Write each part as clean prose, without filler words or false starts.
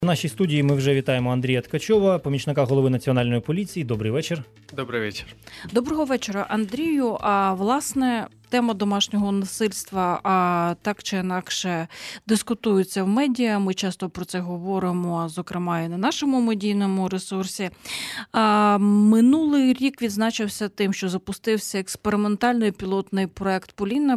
В нашій студії ми вже вітаємо Андрія Ткачова, помічника голови Національної поліції. Добрий вечір. Добрий вечір. Доброго вечора, Андрію. Власне, тема домашнього насильства так чи інакше дискутується в медіа. Ми часто про це говоримо, зокрема і на нашому медійному ресурсі. Минулий рік відзначився тим, що запустився експериментальний пілотний проект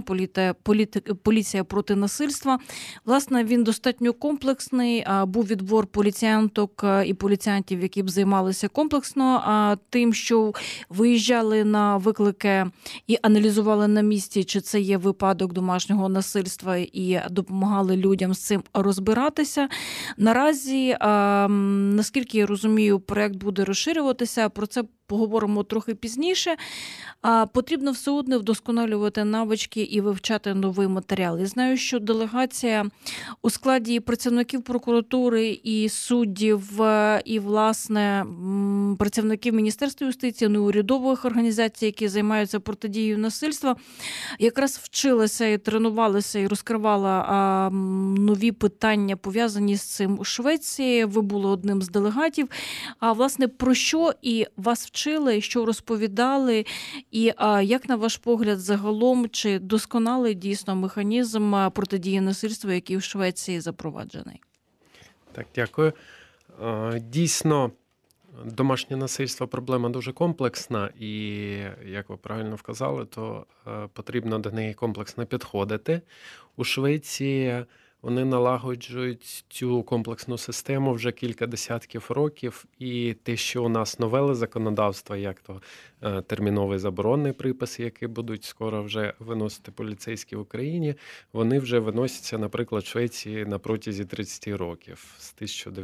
«Поліція проти насильства». Власне, він достатньо комплексний. Був відбор поліціянток і поліціянтів, які б займалися комплексно тим, що виїжджали на виклики і аналізували на місці, чи це є випадок домашнього насильства, і допомагали людям з цим розбиратися. Наразі, наскільки я розумію, проект буде розширюватися, про це поговоримо трохи пізніше. Потрібно все одно вдосконалювати навички і вивчати новий матеріал. Я знаю, що делегація у складі працівників прокуратури і суддів, і, власне, працівників Міністерства юстиції, неурядових організацій, які займаються протидією насильства, якраз вчилася і тренувалася і розкривала нові питання, пов'язані з цим у Швеції. Ви були одним з делегатів. Власне, про що і вас вчили, що розповідали, і як, на ваш погляд, загалом, чи досконалий дійсно механізм протидії насильству, який в Швеції запроваджений? Так, дякую. Дійсно, домашнє насильство – проблема дуже комплексна, і, як ви правильно вказали, то потрібно до неї комплексно підходити. У Швеції вони налагоджують цю комплексну систему вже кілька десятків років, і те, що у нас новели законодавства, як то терміновий заборонний припис, який будуть скоро вже виносити поліцейські в Україні, вони вже виносяться, наприклад, в Швеції на протязі 30 років, з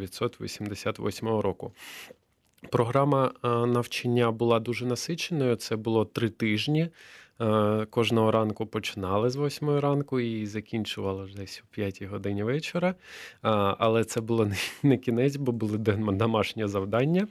1988 року. Програма навчання була дуже насиченою, це було 3 тижні. Кожного ранку починали з 8 ранку і закінчували десь о 5 годині вечора. Але це було не кінець, бо були домашні завдання.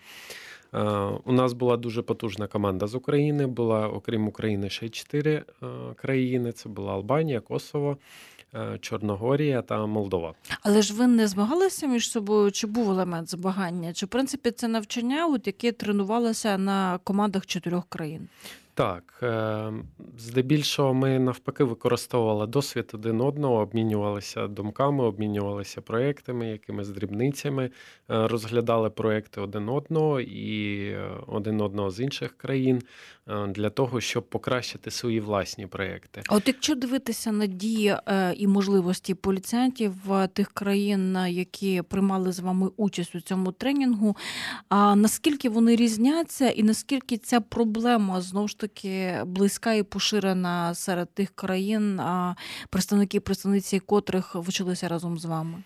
У нас була дуже потужна команда з України. Була, окрім України, ще 4 країни. Це була Албанія, Косово, Чорногорія та Молдова. Але ж ви не змагалися між собою? Чи був елемент змагання? Чи, в принципі, це навчання, яке тренувалося на командах 4 країн? Так, здебільшого ми навпаки використовували досвід один одного, обмінювалися думками, обмінювалися проєктами, якимись дрібницями, розглядали проєкти один одного і один одного з інших країн для того, щоб покращити свої власні проєкти. От якщо дивитися на дії і можливості поліціянтів тих країн, які приймали з вами участь у цьому тренінгу, наскільки вони різняться і наскільки ця проблема, знову ж таки, близька і поширена серед тих країн, представниці котрих вчилися разом з вами?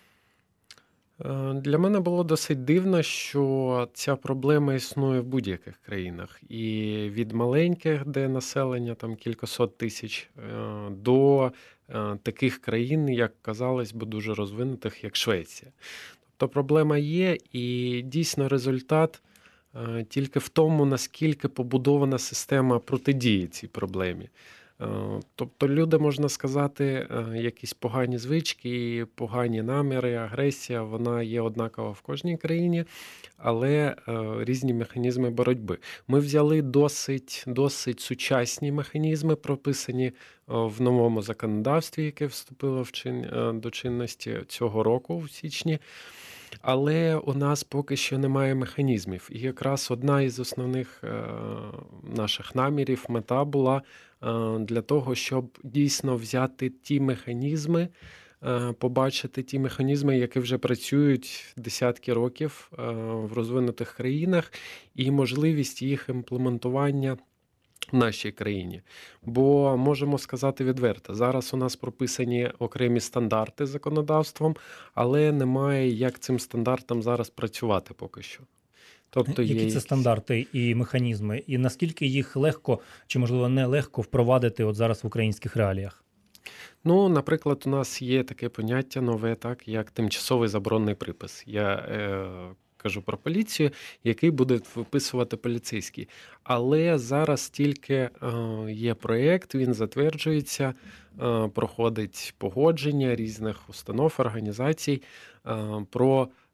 Для мене було досить дивно, що ця проблема існує в будь-яких країнах. І від маленьких, де населення там кількасот тисяч, до таких країн, як казалось би, дуже розвинутих, як Швеція. Тобто проблема є, і дійсно результат тільки в тому, наскільки побудована система протидії цій проблемі. Тобто люди, можна сказати, якісь погані звички, погані наміри, агресія, вона є однакова в кожній країні, але різні механізми боротьби. Ми взяли досить сучасні механізми, прописані в новому законодавстві, яке вступило до чинності цього року, в січні. Але у нас поки що немає механізмів. І якраз одна із основних наших намірів, мета була для того, щоб дійсно взяти ті механізми, побачити ті механізми, які вже працюють десятки років в розвинутих країнах, і можливість їх імплементування в нашій країні. Бо, можемо сказати відверто, зараз у нас прописані окремі стандарти законодавством, але немає, як цим стандартам зараз працювати поки що. Тобто які це стандарти і механізми? І наскільки їх легко, чи, можливо, не легко впровадити от зараз в українських реаліях? Ну, наприклад, у нас є таке поняття нове, так, як тимчасовий заборонний припис. Я кажу про поліцію, який буде виписувати поліцейський. Але зараз тільки є проєкт, він затверджується, проходить погодження різних установ, організацій про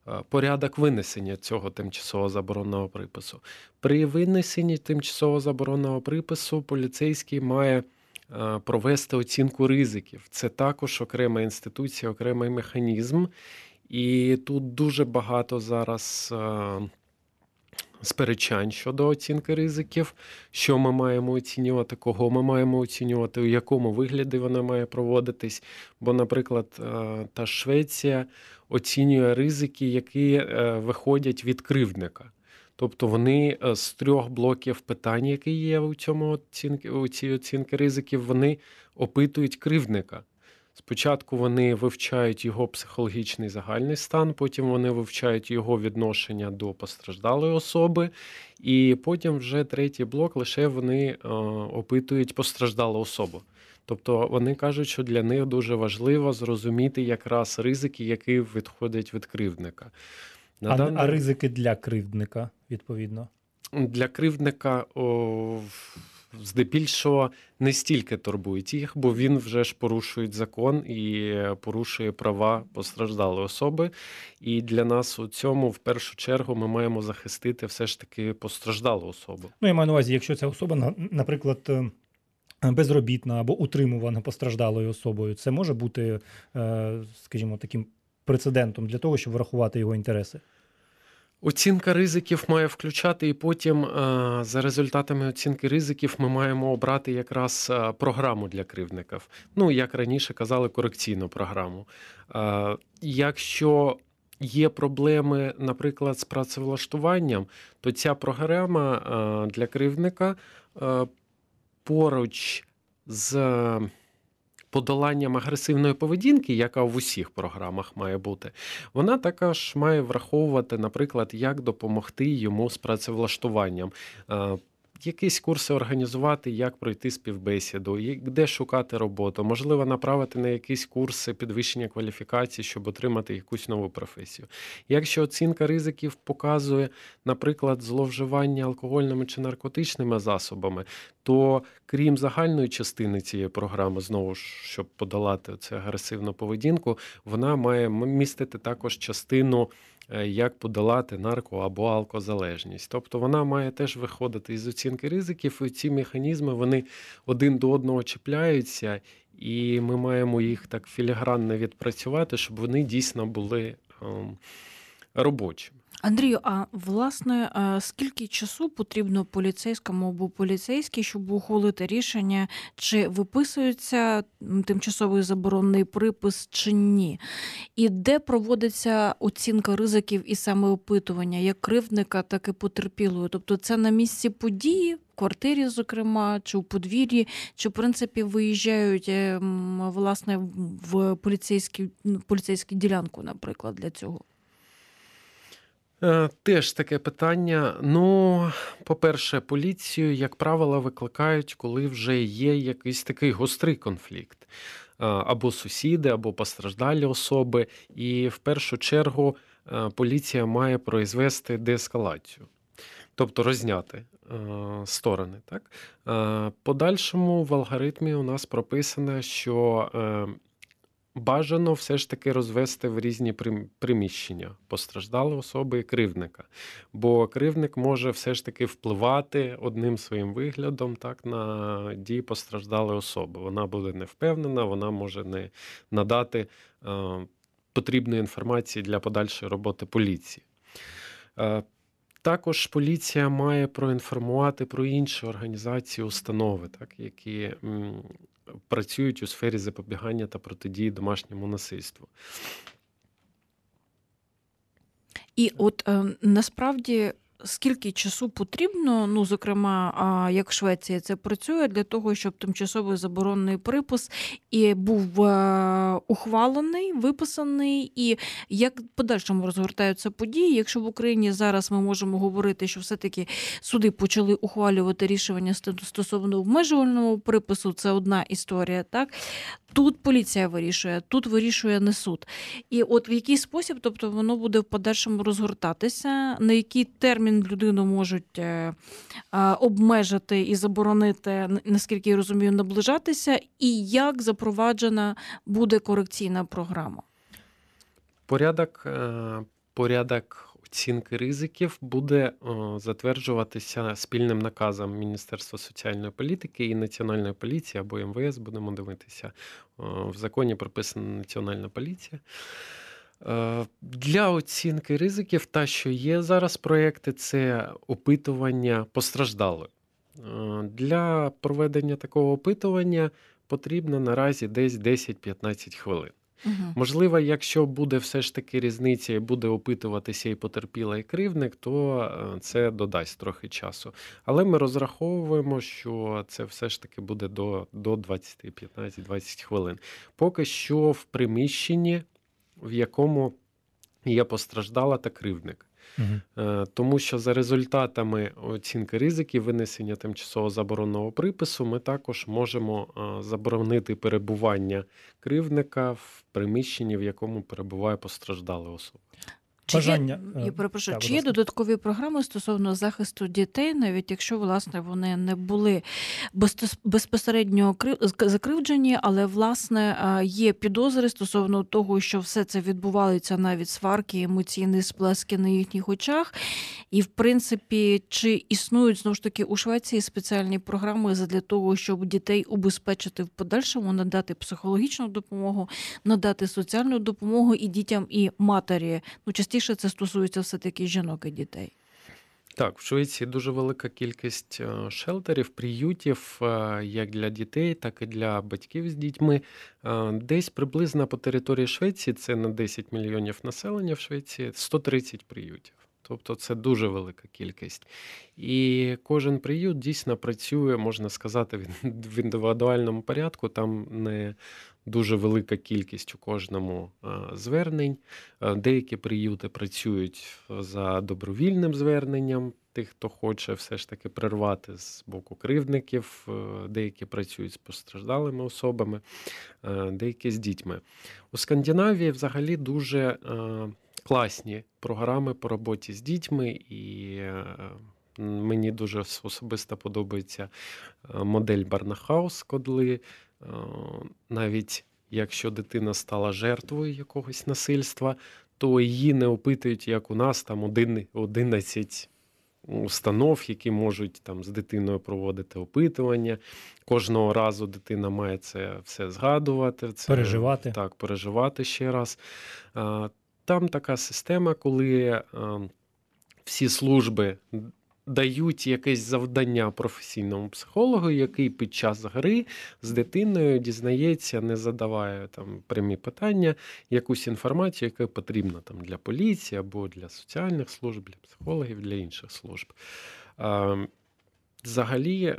порядок винесення цього тимчасово забороненого припису. При винесенні тимчасово забороненого припису поліцейський має провести оцінку ризиків. Це також окрема інституція, окремий механізм. І тут дуже багато зараз сперечань щодо оцінки ризиків, що ми маємо оцінювати, кого ми маємо оцінювати, у якому вигляді вона має проводитись. Бо, наприклад, та Швеція оцінює ризики, які виходять від кривдника. Тобто вони з 3 блоків питань, які є у цій оцінки ризиків, вони опитують кривдника. Спочатку вони вивчають його психологічний загальний стан, потім вони вивчають його відношення до постраждалої особи, і потім вже 3-й блок лише вони опитують постраждалу особу. Тобто вони кажуть, що для них дуже важливо зрозуміти якраз ризики, які відходять від кривдника. А ризики для кривдника, відповідно? Для кривдника здебільшого не стільки турбують їх, бо він вже ж порушує закон і порушує права постраждалої особи. І для нас у цьому, в першу чергу, ми маємо захистити все ж таки постраждалу особу. Ну, я маю на увазі, якщо ця особа, наприклад, безробітна або утримувана постраждалою особою, це може бути, скажімо, таким прецедентом для того, щоб врахувати його інтереси? Оцінка ризиків має включати, і потім за результатами оцінки ризиків ми маємо обрати якраз програму для кривдників. Ну, як раніше казали, корекційну програму. Якщо є проблеми, наприклад, з працевлаштуванням, то ця програма для кривдника поруч з подоланням агресивної поведінки, яка в усіх програмах має бути, вона також має враховувати, наприклад, як допомогти йому з працевлаштуванням. Якісь курси організувати, як пройти співбесіду, де шукати роботу, можливо, направити на якісь курси підвищення кваліфікації, щоб отримати якусь нову професію. Якщо оцінка ризиків показує, наприклад, зловживання алкогольними чи наркотичними засобами, то крім загальної частини цієї програми, знову ж, щоб подолати цю агресивну поведінку, вона має містити також частину, як подолати нарко- або алкозалежність. Тобто вона має теж виходити із оцінки ризиків, і ці механізми, вони один до одного чіпляються, і ми маємо їх так філігранно відпрацювати, щоб вони дійсно були робочими. Андрію, а власне, скільки часу потрібно поліцейському або поліцейській, щоб ухвалити рішення, чи виписується тимчасовий заборонений припис, чи ні? І де проводиться оцінка ризиків і саме опитування, як кривдника, так і потерпілої? Тобто це на місці події, в квартирі, зокрема, чи у подвір'ї, чи, в принципі, виїжджають, власне, в поліцейську ділянку, наприклад, для цього? Теж таке питання. Ну, по-перше, поліцію, як правило, викликають, коли вже є якийсь такий гострий конфлікт. Або сусіди, або постраждалі особи. І в першу чергу поліція має произвести деескалацію. Тобто розняти сторони. Так? Подальшому в алгоритмі у нас прописано, що бажано все ж таки розвести в різні приміщення постраждалої особи і кривдника. Бо кривдник може все ж таки впливати одним своїм виглядом так, на дії постраждалої особи. Вона буде не впевнена, вона може не надати потрібної інформації для подальшої роботи поліції. Також поліція має проінформувати про інші організації, установи, так, які працюють у сфері запобігання та протидії домашньому насильству. І от насправді скільки часу потрібно, ну, зокрема, як Швеція це працює, для того, щоб тимчасовий заборонений припис і був ухвалений, виписаний, і як в подальшому розгортаються події, якщо в Україні зараз ми можемо говорити, що все-таки суди почали ухвалювати рішення стосовно обмежувального припису, це одна історія, так? Тут поліція вирішує, тут вирішує не суд. І от в який спосіб, тобто воно буде в подальшому розгортатися, на який термін людину можуть обмежити і заборонити, наскільки я розумію, наближатися, і як запроваджена буде корекційна програма? Порядок порядок оцінки ризиків буде затверджуватися спільним наказом Міністерства соціальної політики і Національної поліції або МВС, будемо дивитися. В законі прописана Національна поліція. Для оцінки ризиків, та, що є зараз проєкти, це опитування постраждалих. Для проведення такого опитування потрібно наразі десь 10-15 хвилин. Можливо, якщо буде все ж таки різниця і буде опитуватися і потерпіла, і кривдник, то це додасть трохи часу. Але ми розраховуємо, що це все ж таки буде до 15-20 хвилин. Поки що в приміщенні, в якому є постраждала та кривдник. Тому що за результатами оцінки ризиків винесення тимчасово забороненого припису ми також можемо заборонити перебування кривдника в приміщенні, в якому перебуває постраждала особа. Я перепрошую, чи є додаткові програми стосовно захисту дітей, навіть якщо, власне, вони не були безпосередньо закривджені, але, власне, є підозри стосовно того, що все це відбувається, навіть сварки, емоційні сплески на їхніх очах. І, в принципі, чи існують, знову ж таки, у Швеції спеціальні програми для того, щоб дітей убезпечити в подальшому, надати психологічну допомогу, надати соціальну допомогу і дітям, і матері? Частіше це стосується все-таки жінок і дітей. Так, в Швеції дуже велика кількість шелтерів, приютів, як для дітей, так і для батьків з дітьми. Десь приблизно по території Швеції, це на 10 мільйонів населення в Швеції, 130 приютів. Тобто це дуже велика кількість. І кожен приют дійсно працює, можна сказати, в індивідуальному порядку. Там не дуже велика кількість у кожному звернень. Деякі приюти працюють за добровільним зверненням тих, хто хоче все ж таки прервати з боку кривдників. Деякі працюють з постраждалими особами, деякі з дітьми. У Скандинавії взагалі дуже класні програми по роботі з дітьми, і мені дуже особисто подобається модель Барнахаус, коли навіть якщо дитина стала жертвою якогось насильства, то її не опитують, як у нас, там 11 установ, які можуть там з дитиною проводити опитування. Кожного разу дитина має це все згадувати. Переживати. Так, переживати ще раз. Там така система, коли всі служби дають якесь завдання професійному психологу, який під час гри з дитиною дізнається, не задаває там прямі питання, якусь інформацію, яка потрібна там для поліції або для соціальних служб, для психологів, для інших служб. Взагалі,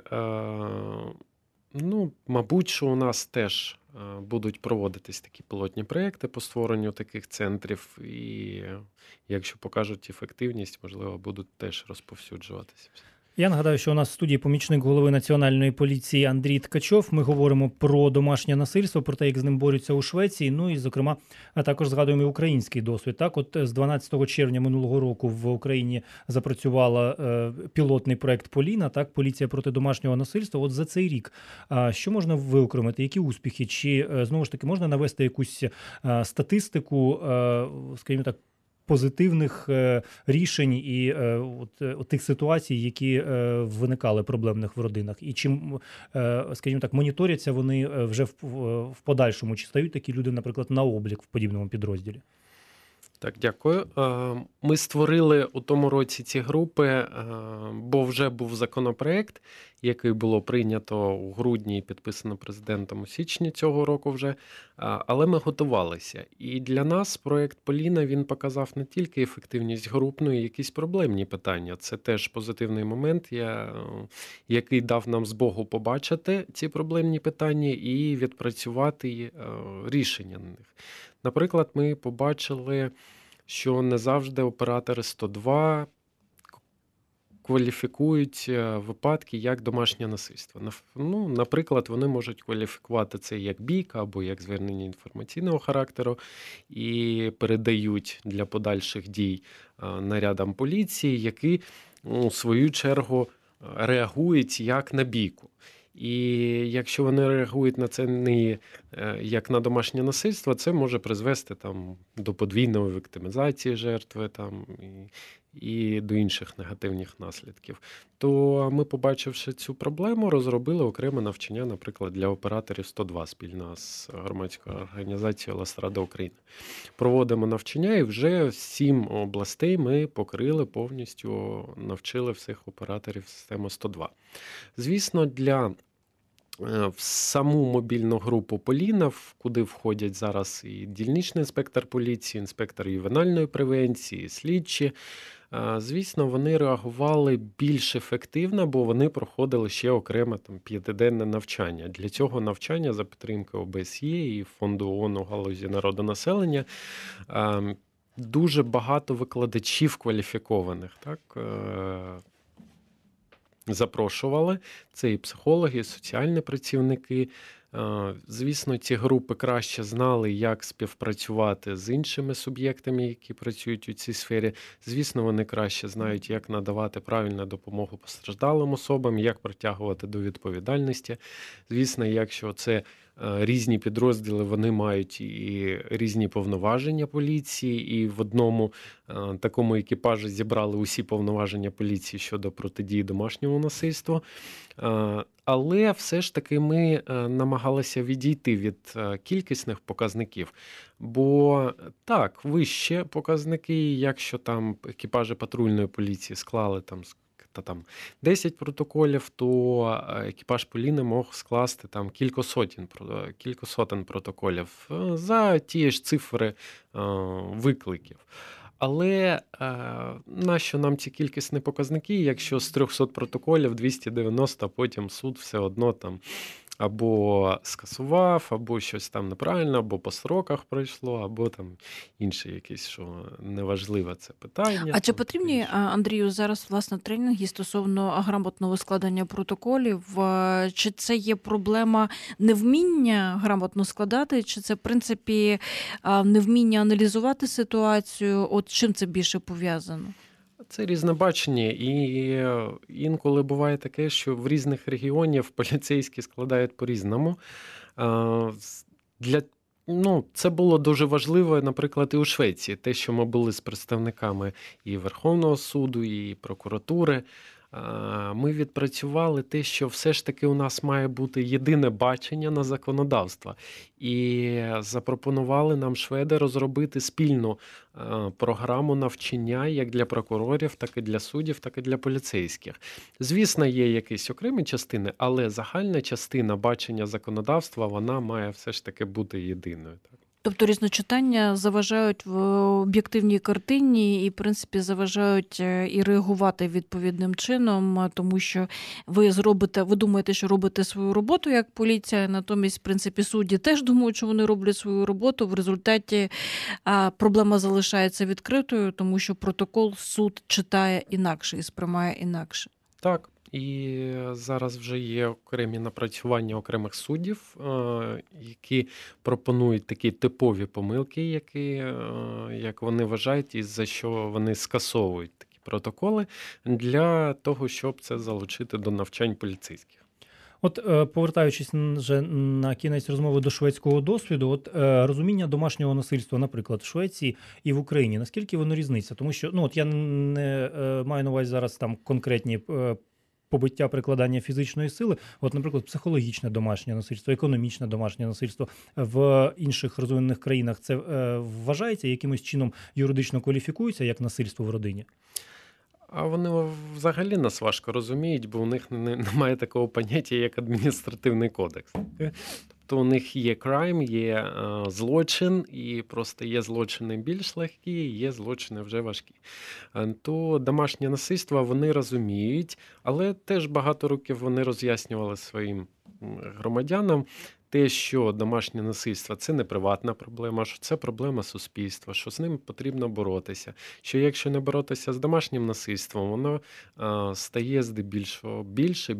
мабуть, що у нас теж будуть проводитись такі пілотні проєкти по створенню таких центрів, і якщо покажуть ефективність, можливо, будуть теж розповсюджуватися. Я нагадаю, що у нас в студії помічник голови Національної поліції Андрій Ткачов. Ми говоримо про домашнє насильство, про те, як з ним борються у Швеції, ну і, зокрема, також згадуємо і український досвід. Так, от з 12 червня минулого року в Україні запрацювала пілотний проект «Поліна», так, поліція проти домашнього насильства. От за цей рік що можна виокремити, які успіхи? Чи, знову ж таки, можна навести якусь статистику, скажімо так, позитивних рішень і от тих ситуацій, які виникали проблемних в родинах? І чим, скажімо так, моніторяться вони вже в подальшому? Чи стають такі люди, наприклад, на облік в подібному підрозділі? Так, дякую. Ми створили у тому році ці групи, бо вже був законопроект, який було прийнято у грудні і підписано президентом у січні цього року вже, але ми готувалися. І для нас проєкт «Поліна», він показав не тільки ефективність груп, но й якісь проблемні питання. Це теж позитивний момент, який дав нам змогу побачити ці проблемні питання і відпрацювати рішення на них. Наприклад, ми побачили, що не завжди оператори 102 кваліфікують випадки як домашнє насильство. Наприклад, вони можуть кваліфікувати це як бійка або як звернення інформаційного характеру і передають для подальших дій нарядам поліції, які, у свою чергу, реагують як на бійку. І якщо вони реагують на це не як на домашнє насильство, це може призвести там до подвійної віктимізації жертви там, і до інших негативних наслідків. То ми, побачивши цю проблему, розробили окреме навчання, наприклад, для операторів 102 спільно з громадською організацією Ластрада України. Проводимо навчання і вже 7 областей ми покрили повністю, навчили всіх операторів системи 102. Звісно, в саму мобільну групу Поліна, куди входять зараз і дільничний інспектор поліції, інспектор ювенальної превенції, слідчі, звісно, вони реагували більш ефективно, бо вони проходили ще окреме 5-денне навчання. Для цього навчання за підтримки ОБСЄ і Фонду ООН у галузі народонаселення дуже багато викладачів кваліфікованих, так, запрошували. Це і психологи, і соціальні працівники. Звісно, ці групи краще знали, як співпрацювати з іншими суб'єктами, які працюють у цій сфері. Звісно, вони краще знають, як надавати правильну допомогу постраждалим особам, як притягувати до відповідальності. Звісно, якщо це різні підрозділи, вони мають і різні повноваження поліції, і в одному такому екіпажі зібрали усі повноваження поліції щодо протидії домашньому насильству. Але все ж таки ми намагалися відійти від кількісних показників, бо так, вище показники, якщо там екіпажі патрульної поліції склали там 10 протоколів, то екіпаж Поліни мог скласти там кількасотень протоколів за ті ж цифри викликів. Але нащо нам ці кількісні показники, якщо з 300 протоколів 290 потім суд все одно там або скасував, або щось там неправильно, або по сроках пройшло, або там інше якесь, що неважливе це питання. А чи потрібні, Андрію, зараз, власне, тренінги стосовно грамотного складення протоколів? Чи це є проблема невміння грамотно складати, чи це, в принципі, невміння аналізувати ситуацію? От чим це більше пов'язано? Це різнобачення, і інколи буває таке, що в різних регіонах поліцейські складають по-різному. Це було дуже важливо, наприклад, і у Швеції. Те, що ми були з представниками і Верховного суду, і прокуратури. Ми відпрацювали те, що все ж таки у нас має бути єдине бачення на законодавство. І запропонували нам шведи розробити спільну програму навчання як для прокурорів, так і для суддів, так і для поліцейських. Звісно, є якісь окремі частини, але загальна частина бачення законодавства, вона має все ж таки бути єдиною. Тобто різночитання заважають в об'єктивній картині і, в принципі, заважають і реагувати відповідним чином, тому що ви думаєте, що робите свою роботу як поліція, натомість, в принципі, судді теж думають, що вони роблять свою роботу. В результаті проблема залишається відкритою, тому що протокол суд читає інакше і сприймає інакше. Так. І зараз вже є окремі напрацювання окремих суддів, які пропонують такі типові помилки, як вони вважають, і за що вони скасовують такі протоколи, для того, щоб це залучити до навчань поліцейських. От повертаючись вже на кінець розмови до шведського досвіду, розуміння домашнього насильства, наприклад, в Швеції і в Україні, наскільки воно різниця? Тому що, я не маю на увазі зараз там конкретні побиття, прикладання фізичної сили, наприклад, психологічне домашнє насильство, економічне домашнє насильство в інших розвинених країнах, це вважається якимось чином юридично кваліфікується як насильство в родині? А вони взагалі нас важко розуміють, бо у них немає такого поняття, як адміністративний кодекс. Тобто у них є крайм, є злочин, і просто є злочини більш легкі, є злочини вже важкі. То домашнє насильство вони розуміють, але теж багато років вони роз'яснювали своїм громадянам те, що домашнє насильство – це не приватна проблема, що це проблема суспільства, що з ним потрібно боротися, що якщо не боротися з домашнім насильством, воно стає здебільшого більше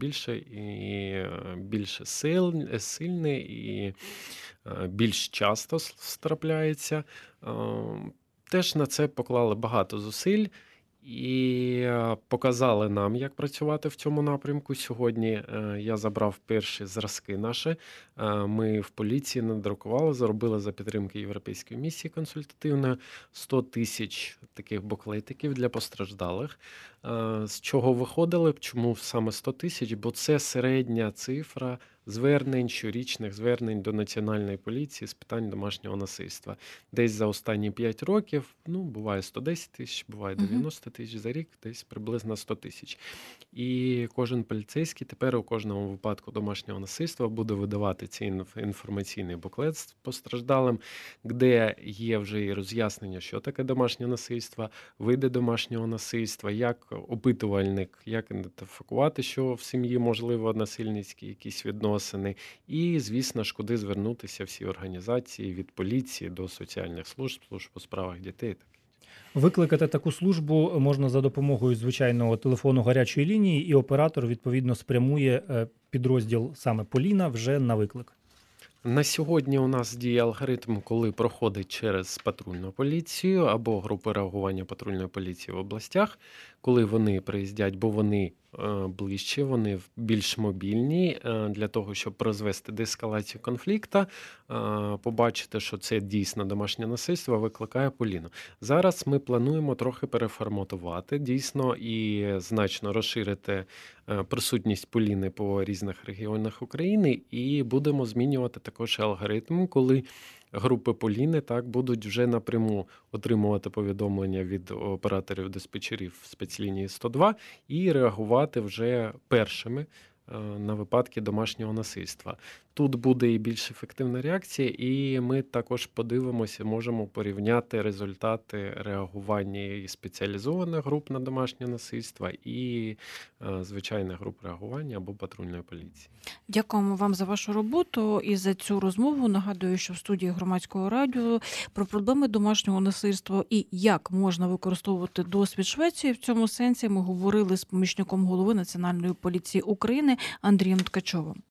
і більше сильне і більш часто трапляється. Теж на це поклали багато зусиль. і показали нам, як працювати в цьому напрямку. Сьогодні я забрав перші зразки наші. Ми в поліції надрукували, зробили за підтримки Європейської місії консультативної 100 тисяч таких буклетиків для постраждалих. З чого виходили? Чому саме 100 тисяч? Бо це середня цифра звернень, щорічних звернень до Національної поліції з питань домашнього насильства. Десь за останні 5 років, буває 110 тисяч, буває 90 тисяч за рік, десь приблизно 100 тисяч. І кожен поліцейський тепер у кожному випадку домашнього насильства буде видавати цей інформаційний буклет з постраждалим, де є вже і роз'яснення, що таке домашнє насильство, види домашнього насильства, як опитувальник, як ідентифікувати, що в сім'ї можливо насильницькі якісь відносини, і, звісно ж, куди звернутися всі організації від поліції до соціальних служб у справах дітей. Викликати таку службу можна за допомогою звичайного телефону гарячої лінії, і оператор, відповідно, спрямує підрозділ саме Поліна вже на виклик. На сьогодні у нас діє алгоритм, коли проходить через патрульну поліцію або групи реагування патрульної поліції в областях, коли вони приїздять, бо вони ближче, вони більш мобільні для того, щоб розвести деескалацію конфлікту, побачити, що це дійсно домашнє насильство, викликає Поліну. Зараз ми плануємо трохи переформатувати, дійсно, і значно розширити присутність Поліни по різних регіонах України, і будемо змінювати також алгоритм, коли групи Поліни будуть вже напряму отримувати повідомлення від операторів-диспетчерів спецлінії 102 і реагувати вже першими на випадки домашнього насильства. Тут буде і більш ефективна реакція, і ми також подивимося, можемо порівняти результати реагування і спеціалізованих груп на домашнє насильство, і звичайних груп реагування або патрульної поліції. Дякуємо вам за вашу роботу і за цю розмову. Нагадую, що в студії Громадського радіо про проблеми домашнього насильства і як можна використовувати досвід Швеції в цьому сенсі ми говорили з помічником голови Національної поліції України Андрієм Ткачовим.